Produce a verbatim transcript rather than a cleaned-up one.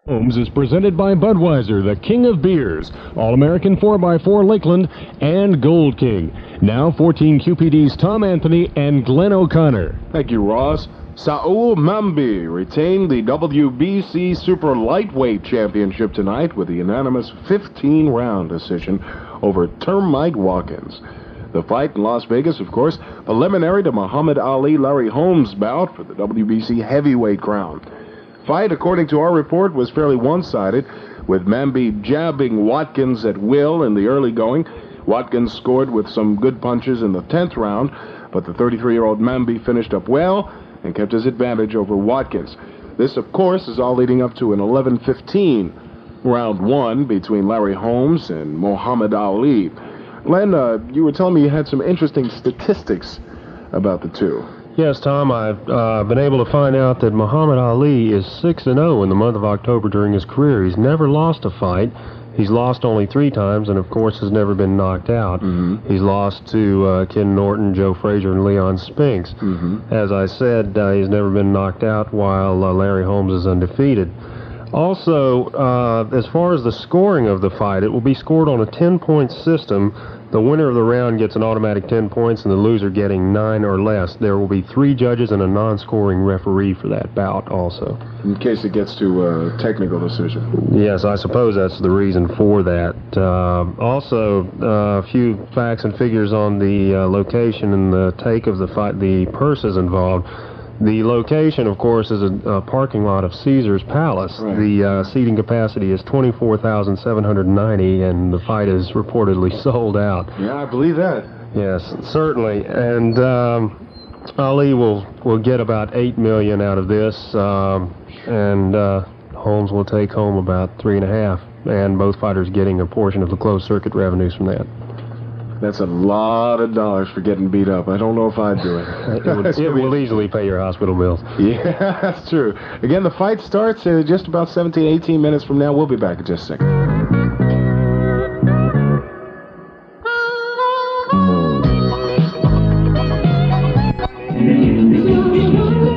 Holmes is presented by Budweiser, the king of beers, All-American four by four Lakeland, and Gold King. Now fourteen Q P D's Tom Anthony and Glenn O'Connor. Thank you, Ross. Saul Mambi retained the W B C Super Lightweight Championship tonight with a unanimous fifteen round decision over Termite Watkins. The fight in Las Vegas, of course, preliminary to Muhammad Ali-Larry Holmes bout for the W B C heavyweight crown. Fight, according to our report, was fairly one-sided, with Mambi jabbing Watkins at will in the early going. Watkins scored with some good punches in the tenth round, but the thirty-three-year-old Mambi finished up well and kept his advantage over Watkins. This, of course, is all leading up to an eleven fifteen round one between Larry Holmes and Muhammad Ali. Glenn, uh, you were telling me you had some interesting statistics about the two. Yes, Tom, I've uh, been able to find out that Muhammad Ali is six and oh in the month of October during his career. He's never lost a fight. He's lost only three times, and of course has never been knocked out. Mm-hmm. He's lost to uh, Ken Norton, Joe Frazier, and Leon Spinks. Mm-hmm. As I said, uh, he's never been knocked out, while uh, Larry Holmes is undefeated. Also, uh, as far as the scoring of the fight, it will be scored on a ten-point system. The winner of the round gets an automatic ten points, and the loser getting nine or less. There will be three judges and a non-scoring referee for that bout also. In case it gets to a technical decision. Yes, I suppose that's the reason for that. Uh, also, uh, a few facts and figures on the uh, location and the take of the fight, the purses involved. The location, of course, is a, a parking lot of Caesar's Palace. Right. The uh, seating capacity is twenty-four thousand seven hundred ninety, and the fight is reportedly sold out. Yeah, I believe that. Yes, certainly. And um, Ali will, will get about eight million dollars out of this, um, and uh, Holmes will take home about three and a half, and both fighters getting a portion of the closed-circuit revenues from that. That's a lot of dollars for getting beat up. I don't know if I'd do it. It, would, it will easily pay your hospital bills. Yeah, that's true. Again, the fight starts in just about seventeen, eighteen minutes from now. We'll be back in just a second.